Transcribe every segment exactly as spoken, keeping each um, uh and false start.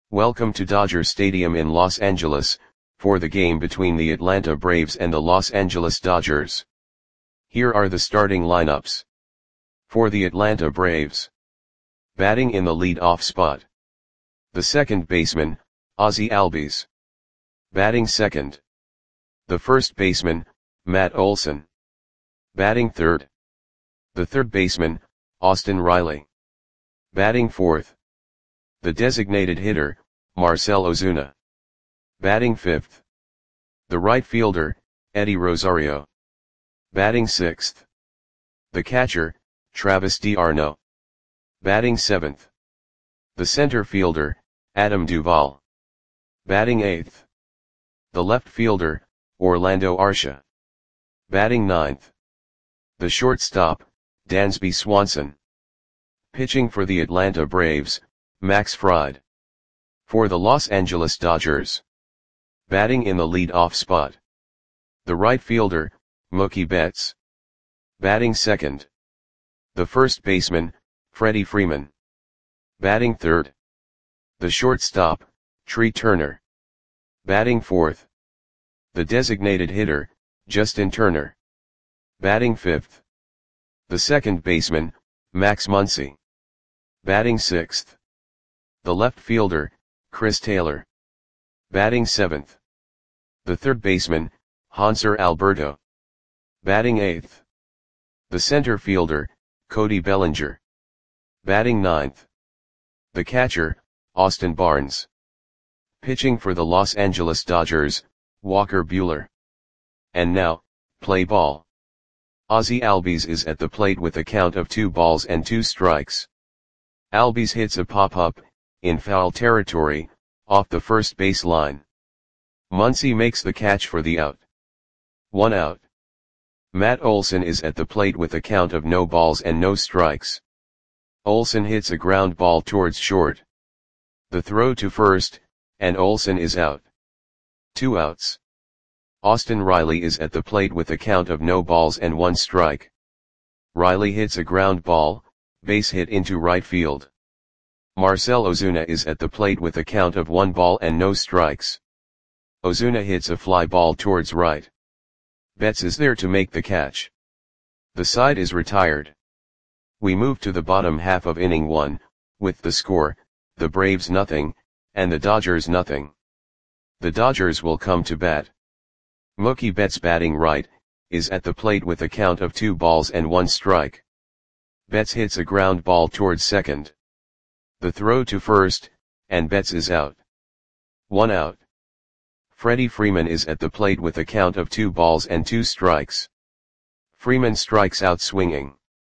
Welcome to Dodger Stadium in Los Angeles, for the game between the Atlanta Braves and the Los Angeles Dodgers. Here are the starting lineups. For the Atlanta Braves. Batting in the lead-off spot. The second baseman, Ozzie Albies. Batting second. The first baseman, Matt Olson. Batting third. The third baseman, Austin Riley. Batting fourth. The designated hitter, Marcell Ozuna. Batting fifth. The right fielder, Eddie Rosario. Batting sixth. The catcher, Travis d'Arnaud. Batting seventh. The center fielder, Adam Duvall. Batting eighth. The left fielder, Orlando Arcia. Batting ninth. The shortstop, Dansby Swanson. Pitching for the Atlanta Braves, Max Fried. For the Los Angeles Dodgers. Batting in the lead-off spot. The right fielder, Mookie Betts. Batting second. The first baseman, Freddie Freeman. Batting third. The shortstop, Trea Turner. Batting fourth. The designated hitter, Justin Turner. Batting fifth. The second baseman, Max Muncy. Batting sixth. The left fielder, Chris Taylor. Batting seventh. The third baseman, Hanser Alberto. Batting eighth. The center fielder, Cody Bellinger. Batting ninth. The catcher, Austin Barnes. Pitching for the Los Angeles Dodgers, Walker Buehler. And now, play ball. Ozzie Albies is at the plate with a count of two balls and two strikes. Albies hits a pop-up, in foul territory, off the first base line. Muncy makes the catch for the out. One out. Matt Olson is at the plate with a count of no balls and no strikes. Olson hits a ground ball towards short. The throw to first, and Olson is out. Two outs. Austin Riley is at the plate with a count of no balls and one strike. Riley hits a ground ball, base hit into right field. Marcell Ozuna is at the plate with a count of one ball and no strikes. Ozuna hits a fly ball towards right. Betts is there to make the catch. The side is retired. We move to the bottom half of inning one, with the score, the Braves nothing, and the Dodgers nothing. The Dodgers will come to bat. Mookie Betts batting right, is at the plate with a count of two balls and one strike. Betts hits a ground ball towards second. The throw to first, and Betts is out. One out. Freddie Freeman is at the plate with a count of two balls and two strikes. Freeman strikes out swinging.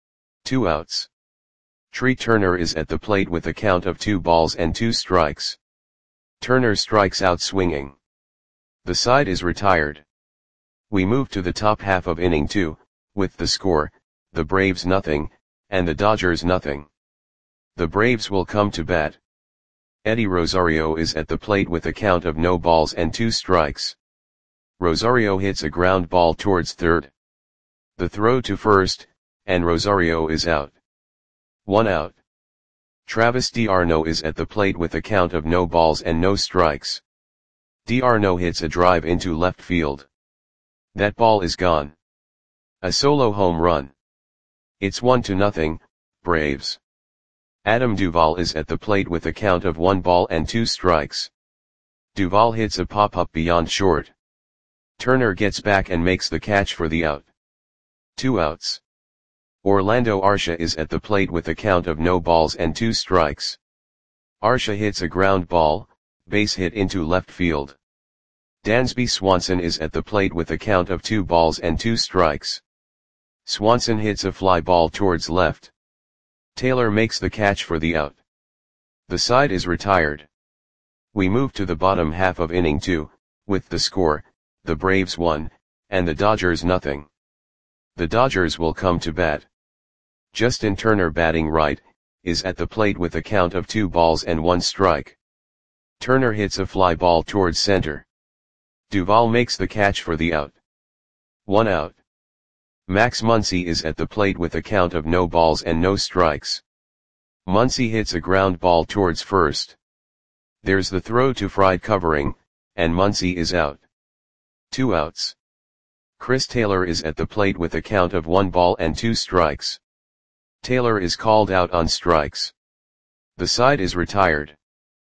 Two outs. Trea Turner is at the plate with a count of two balls and two strikes. Turner strikes out swinging. The side is retired. We move to the top half of inning two, with the score, the Braves nothing, and the Dodgers nothing. The Braves will come to bat. Eddie Rosario is at the plate with a count of no balls and two strikes. Rosario hits a ground ball towards third. The throw to first, and Rosario is out. One out. Travis d'Arnaud is at the plate with a count of no balls and no strikes. d'Arnaud hits a drive into left field. That ball is gone. A solo home run. It's one to nothing, Braves. Adam Duvall is at the plate with a count of one ball and two strikes. Duvall hits a pop-up beyond short. Turner gets back and makes the catch for the out. Two outs. Orlando Arcia is at the plate with a count of no balls and two strikes. Arcia hits a ground ball, base hit into left field. Dansby Swanson is at the plate with a count of two balls and two strikes. Swanson hits a fly ball towards left. Taylor makes the catch for the out. The side is retired. We move to the bottom half of inning two, with the score, the Braves one, and the Dodgers nothing. The Dodgers will come to bat. Justin Turner batting right, is at the plate with a count of two balls and one strike. Turner hits a fly ball towards center. Duvall makes the catch for the out. One out. Max Muncy is at the plate with a count of no balls and no strikes. Muncy hits a ground ball towards first. There's the throw to Fried covering, and Muncy is out. Two outs. Chris Taylor is at the plate with a count of one ball and two strikes. Taylor is called out on strikes. The side is retired.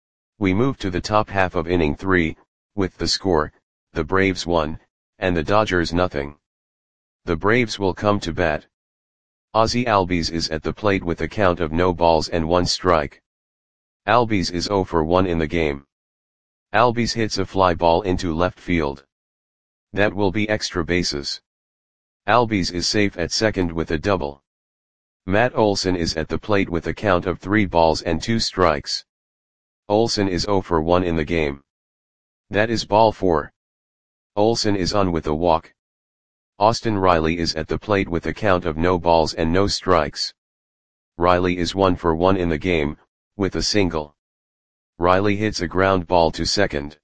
We move to the top half of inning three, with the score, the Braves one, and the Dodgers nothing. The Braves will come to bat. Ozzie Albies is at the plate with a count of no balls and one strike. Albies is oh for one in the game. Albies hits a fly ball into left field. That will be extra bases. Albies is safe at second with a double. Matt Olson is at the plate with a count of three balls and two strikes. Olson is oh for one in the game. That is ball four. Olson is on with a walk. Austin Riley is at the plate with a count of no balls and no strikes. Riley is one for one in the game, with a single. Riley hits a ground ball to second.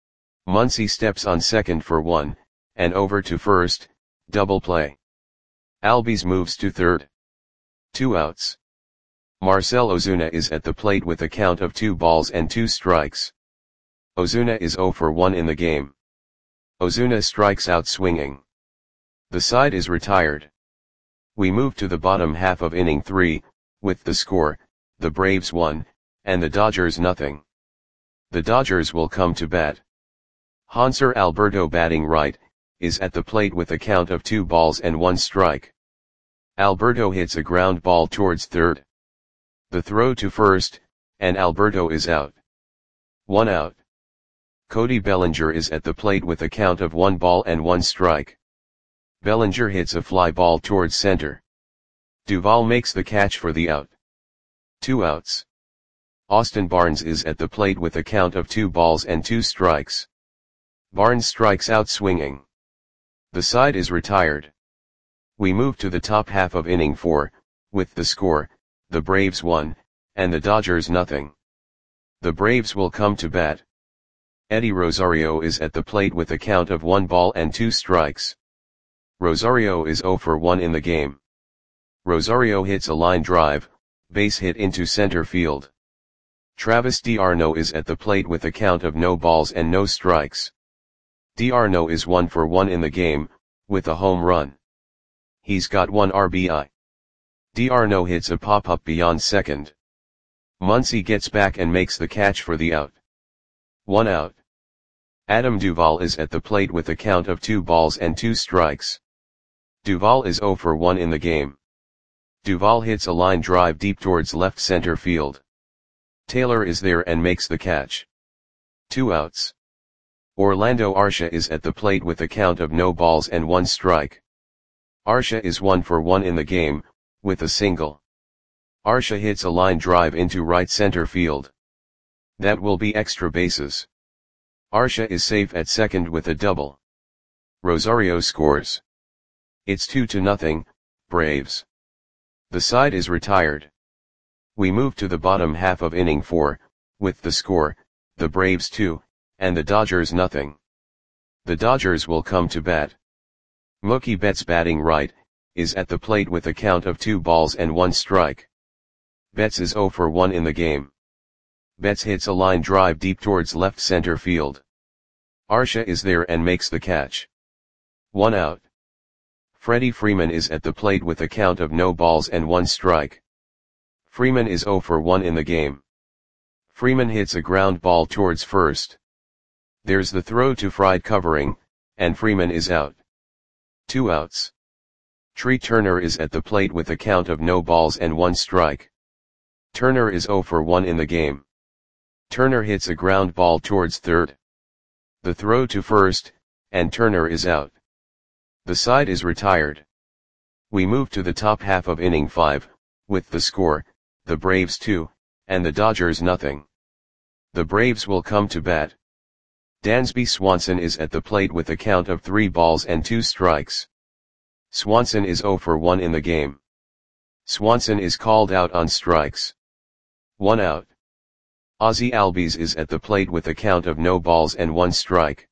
Muncy steps on second for one, and over to first, double play. Albies moves to third. Two outs. Marcell Ozuna is at the plate with a count of two balls and two strikes. Ozuna is oh for one in the game. Ozuna strikes out swinging. The side is retired. We move to the bottom half of inning three, with the score, the Braves one, and the Dodgers nothing. The Dodgers will come to bat. Hanser Alberto batting right, is at the plate with a count of two balls and one strike. Alberto hits a ground ball towards third. The throw to first, and Alberto is out. One out. Cody Bellinger is at the plate with a count of one ball and one strike. Bellinger hits a fly ball towards center. Duvall makes the catch for the out. Two outs. Austin Barnes is at the plate with a count of two balls and two strikes. Barnes strikes out swinging. The side is retired. We move to the top half of inning four, with the score, the Braves one, and the Dodgers nothing. The Braves will come to bat. Eddie Rosario is at the plate with a count of one ball and two strikes. Rosario is oh for one in the game. Rosario hits a line drive, base hit into center field. Travis d'Arnaud is at the plate with a count of no balls and no strikes. d'Arnaud is one for one in the game, with a home run. He's got one R B I. d'Arnaud hits a pop-up beyond second. Muncy gets back and makes the catch for the out. One out. Adam Duvall is at the plate with a count of two balls and two strikes. Duvall is oh for one in the game. Duvall hits a line drive deep towards left center field. Taylor is there and makes the catch. Two outs. Orlando Arcia is at the plate with a count of no balls and one strike. Arcia is one for one in the game, with a single. Arcia hits a line drive into right center field. That will be extra bases. Arcia is safe at second with a double. Rosario scores. It's two to nothing, Braves. The side is retired. We move to the bottom half of inning four, with the score, the Braves two, and the Dodgers nothing. The Dodgers will come to bat. Mookie Betts batting right, is at the plate with a count of two balls and one strike. Betts is oh for one in the game. Betts hits a line drive deep towards left center field. Arcia is there and makes the catch. One out. Freddie Freeman is at the plate with a count of no balls and one strike. Freeman is oh for one in the game. Freeman hits a ground ball towards first. There's the throw to Fried covering, and Freeman is out. Two outs. Tree Turner is at the plate with a count of no balls and one strike. Turner is oh for one in the game. Turner hits a ground ball towards third. The throw to first, and Turner is out. The side is retired. We move to the top half of inning five, with the score, the Braves two, and the Dodgers nothing. The Braves will come to bat. Dansby Swanson is at the plate with a count of three balls and two strikes. Swanson is oh for one in the game. Swanson is called out on strikes. One out. Ozzie Albies is at the plate with a count of no balls and one strike.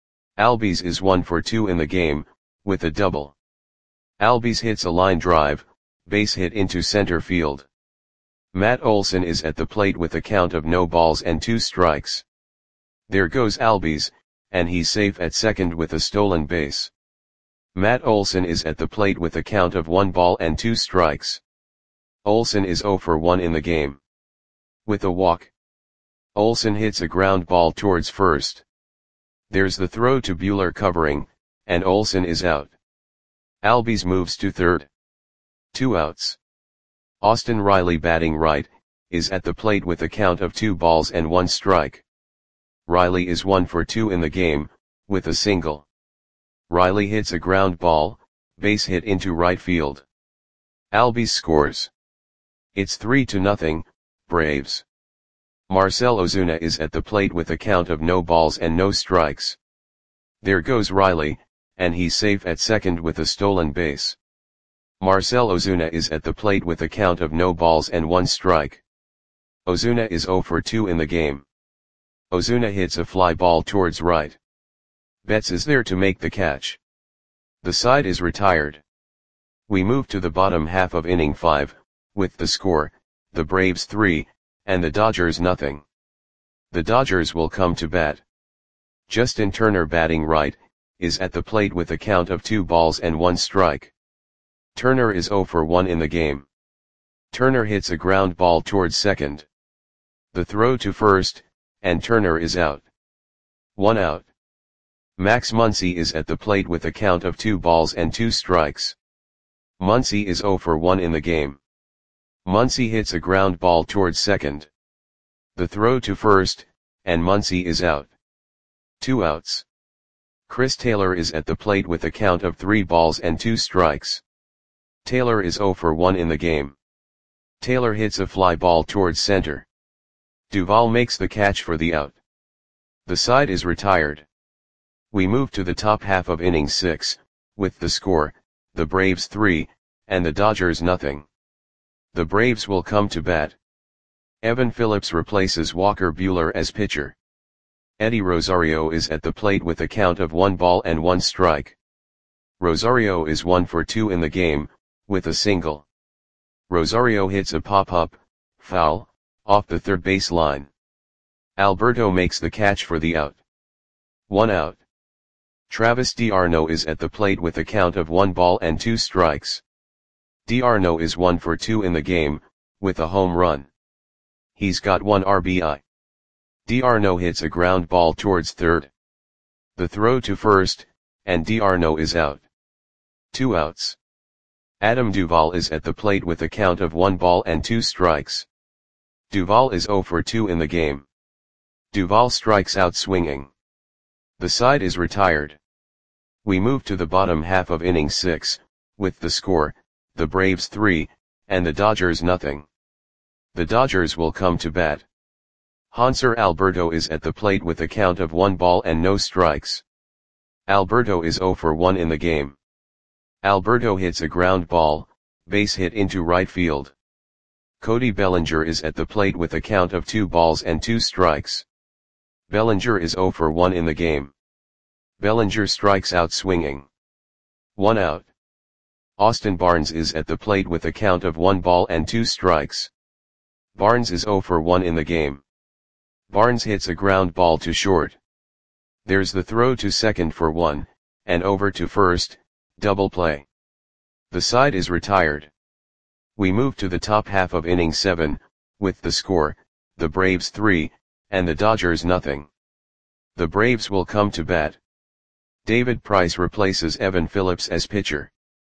Albies is one for two in the game, with a double. Albies hits a line drive, base hit into center field. Matt Olson is at the plate with a count of no balls and two strikes. There goes Albies, and he's safe at second with a stolen base. Matt Olson is at the plate with a count of one ball and two strikes. Olson is oh for one in the game. With a walk, Olson hits a ground ball towards first. There's the throw to Buehler covering, and Olson is out. Albies moves to third. Two outs. Austin Riley, batting right, is at the plate with a count of two balls and one strike. Riley is one for two in the game, with a single. Riley hits a ground ball, base hit into right field. Albies scores. It's three to nothing, Braves. Marcell Ozuna is at the plate with a count of no balls and no strikes. There goes Riley, and he's safe at second with a stolen base. Marcell Ozuna is at the plate with a count of no balls and one strike. Ozuna is oh for two in the game. Ozuna hits a fly ball towards right. Betts is there to make the catch. The side is retired. We move to the bottom half of inning five, with the score, the Braves three, and the Dodgers nothing. The Dodgers will come to bat. Justin Turner, batting right, is at the plate with a count of two balls and one strike. Turner is oh for one in the game. Turner hits a ground ball towards second. The throw to first, and Turner is out. One out. Max Muncy is at the plate with a count of two balls and two strikes. Muncy is oh for one in the game. Muncy hits a ground ball towards second. The throw to first, and Muncy is out. Two outs. Chris Taylor is at the plate with a count of three balls and two strikes. Taylor is oh for one in the game. Taylor hits a fly ball towards center. Duvall makes the catch for the out. The side is retired. We move to the top half of inning six, with the score, the Braves three, and the Dodgers nothing. The Braves will come to bat. Evan Phillips replaces Walker Buehler as pitcher. Eddie Rosario is at the plate with a count of one ball and one strike. Rosario is one for two in the game, with a single. Rosario hits a pop-up, foul, off the third base line. Alberto makes the catch for the out. One out. Travis d'Arnaud is at the plate with a count of one ball and two strikes. d'Arnaud is one for two in the game, with a home run. He's got one R B I. d'Arnaud hits a ground ball towards third. The throw to first, and d'Arnaud is out. Two outs. Adam Duvall is at the plate with a count of one ball and two strikes. Duvall is oh for two in the game. Duvall strikes out swinging. The side is retired. We move to the bottom half of inning six, with the score, the Braves three, and the Dodgers nothing. The Dodgers will come to bat. Hanser Alberto is at the plate with a count of one ball and no strikes. Alberto is oh for one in the game. Alberto hits a ground ball, base hit into right field. Cody Bellinger is at the plate with a count of two balls and two strikes. Bellinger is oh for one in the game. Bellinger strikes out swinging. One out. Austin Barnes is at the plate with a count of one ball and two strikes. Barnes is oh for one in the game. Barnes hits a ground ball to short. There's the throw to second for one, and over to first, double play. The side is retired. We move to the top half of inning seven, with the score, the Braves three, and the Dodgers nothing. The Braves will come to bat. David Price replaces Evan Phillips as pitcher.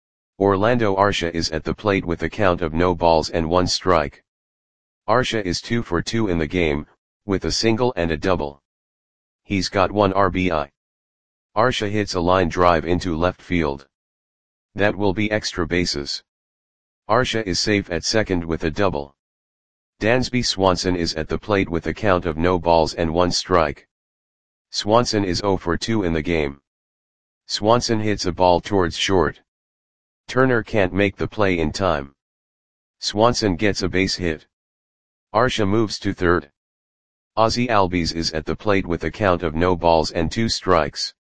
Orlando Arcia is at the plate with a count of no balls and one strike. Arcia is two for two in the game, with a single and a double. He's got one R B I. Arcia hits a line drive into left field. That will be extra bases. Arcia is safe at second with a double. Dansby Swanson is at the plate with a count of no balls and one strike. Swanson is oh for two in the game. Swanson hits a ball towards short. Turner can't make the play in time. Swanson gets a base hit. Arcia moves to third. Ozzie Albies is at the plate with a count of no balls and two strikes.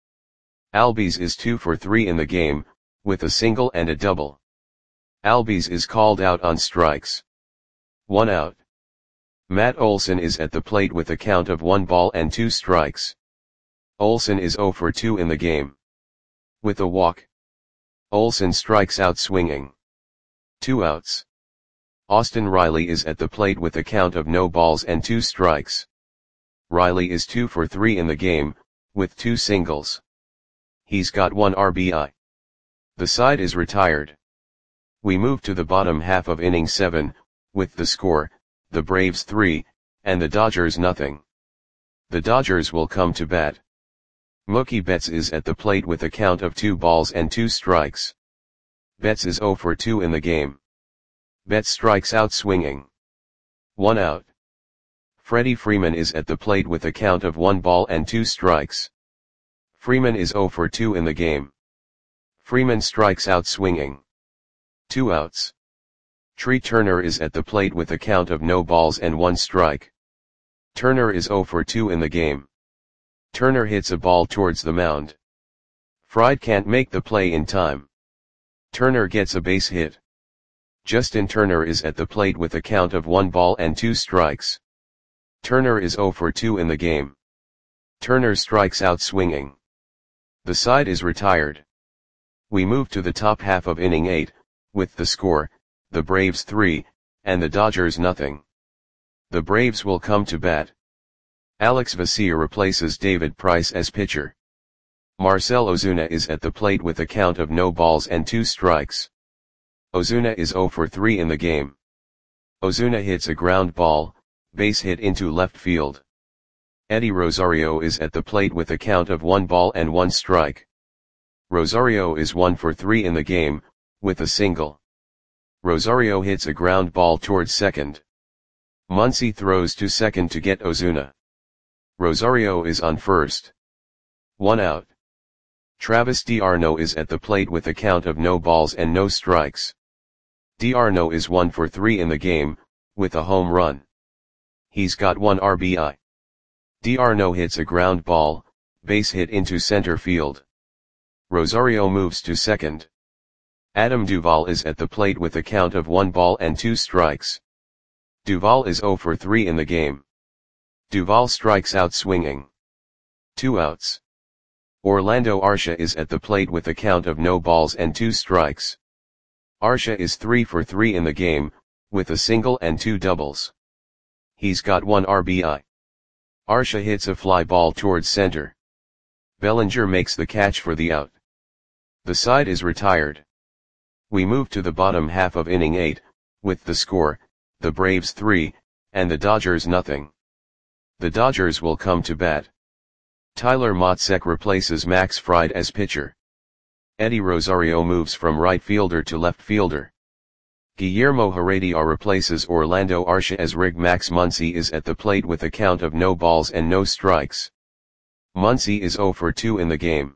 Albies is two for three in the game, with a single and a double. Albies is called out on strikes. One out. Matt Olson is at the plate with a count of one ball and two strikes. Olson is zero for two in the game. With a walk, Olson strikes out swinging. Two outs. Austin Riley is at the plate with a count of no balls and two strikes. Riley is two for three in the game, with two singles. He's got one R B I. The side is retired. We move to the bottom half of inning seven, with the score, the Braves three, and the Dodgers nothing. The Dodgers will come to bat. Mookie Betts is at the plate with a count of two balls and two strikes. Betts is zero for two in the game. Betts strikes out swinging. One out. Freddie Freeman is at the plate with a count of one ball and two strikes. Freeman is zero for two in the game. Freeman strikes out swinging. Two outs. Tree Turner is at the plate with a count of no balls and one strike. Turner is zero for two in the game. Turner hits a ball towards the mound. Fried can't make the play in time. Turner gets a base hit. Justin Turner is at the plate with a count of one ball and two strikes. Turner is zero for two in the game. Turner strikes out swinging. The side is retired. We move to the top half of inning eight, with the score, the Braves three, and the Dodgers nothing. The Braves will come to bat. Alex Vesia replaces David Price as pitcher. Marcell Ozuna is at the plate with a count of no balls and two strikes. Ozuna is zero for three in the game. Ozuna hits a ground ball, base hit into left field. Eddie Rosario is at the plate with a count of one ball and one strike. Rosario is one for three in the game, with a single. Rosario hits a ground ball towards second. Muncy throws to second to get Ozuna. Rosario is on first. One out. Travis d'Arnaud is at the plate with a count of no balls and no strikes. d'Arnaud is one for three in the game, with a home run. He's got one R B I. d'Arnaud hits a ground ball, base hit into center field. Rosario moves to second. Adam Duvall is at the plate with a count of one ball and two strikes. Duvall is zero for three in the game. Duvall strikes out swinging. Two outs. Orlando Arcia is at the plate with a count of no balls and two strikes. Arcia is three for three in the game, with a single and two doubles. He's got one R B I. Arcia hits a fly ball towards center. Bellinger makes the catch for the out. The side is retired. We move to the bottom half of inning eight, with the score, the Braves three, and the Dodgers nothing. The Dodgers will come to bat. Tyler Matzek replaces Max Fried as pitcher. Eddie Rosario moves from right fielder to left fielder. Guillermo Heredia replaces Orlando Arcia as rig. Max Muncy is at the plate with a count of no balls and no strikes. Muncy is zero for two in the game.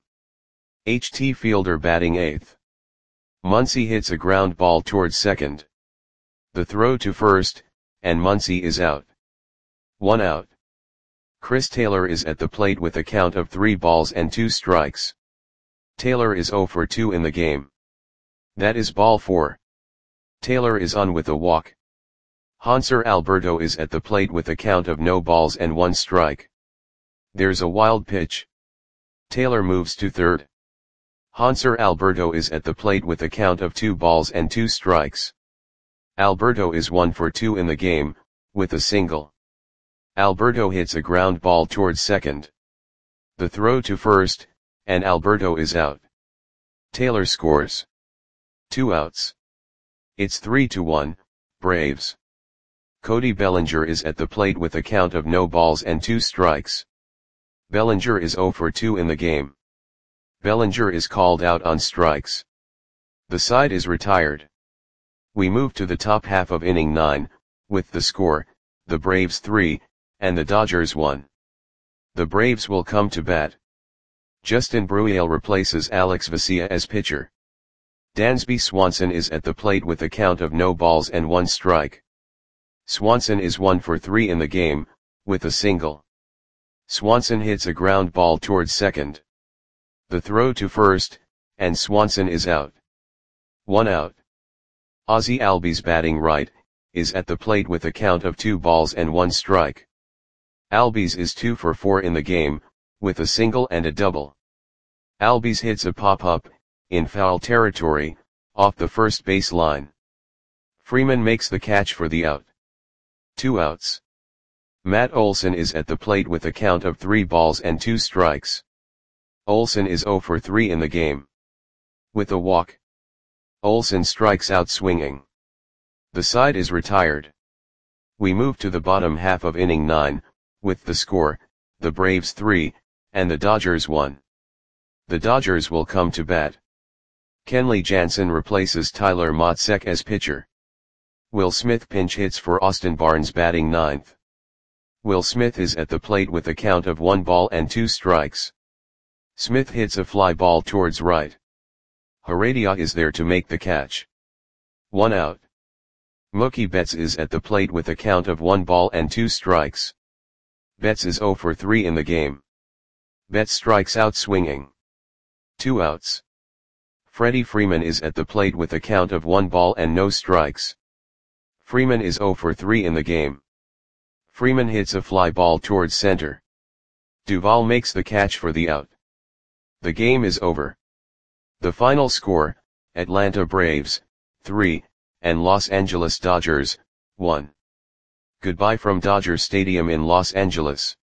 H T Fielder batting eighth. Muncy hits a ground ball towards second. The throw to first, and Muncy is out. One out. Chris Taylor is at the plate with a count of three balls and two strikes. Taylor is zero for two in the game. That is ball four. Taylor is on with a walk. Hanser Alberto is at the plate with a count of no balls and one strike. There's a wild pitch. Taylor moves to third. Hanser Alberto is at the plate with a count of two balls and two strikes. Alberto is one for two in the game, with a single. Alberto hits a ground ball towards second. The throw to first, and Alberto is out. Taylor scores. Two outs. It's three to one, Braves. Cody Bellinger is at the plate with a count of no balls and two strikes. Bellinger is zero for two in the game. Bellinger is called out on strikes. The side is retired. We move to the top half of inning nine, with the score, the Braves three, and the Dodgers one. The Braves will come to bat. Justin Bruihl replaces Alex Vesia as pitcher. Dansby Swanson is at the plate with a count of no balls and one strike. Swanson is one for three in the game, with a single. Swanson hits a ground ball towards second. The throw to first, and Swanson is out. One out. Ozzie Albies batting right, is at the plate with a count of two balls and one strike. Albies is two for four in the game, with a single and a double. Albies hits a pop-up, in foul territory, off the first base line. Freeman makes the catch for the out. Two outs. Matt Olson is at the plate with a count of three balls and two strikes. Olson is zero for three in the game. With a walk, Olson strikes out swinging. The side is retired. We move to the bottom half of inning nine, with the score, the Braves three, and the Dodgers one. The Dodgers will come to bat. Kenley Jansen replaces Tyler Matzek as pitcher. Will Smith pinch hits for Austin Barnes batting ninth. Will Smith is at the plate with a count of one ball and two strikes. Smith hits a fly ball towards right. Heredia is there to make the catch. One out. Mookie Betts is at the plate with a count of one ball and two strikes. Betts is zero for three in the game. Betts strikes out swinging. Two outs. Freddie Freeman is at the plate with a count of one ball and no strikes. Freeman is zero for three in the game. Freeman hits a fly ball towards center. Duvall makes the catch for the out. The game is over. The final score, Atlanta Braves, three, and Los Angeles Dodgers, one. Goodbye from Dodger Stadium in Los Angeles.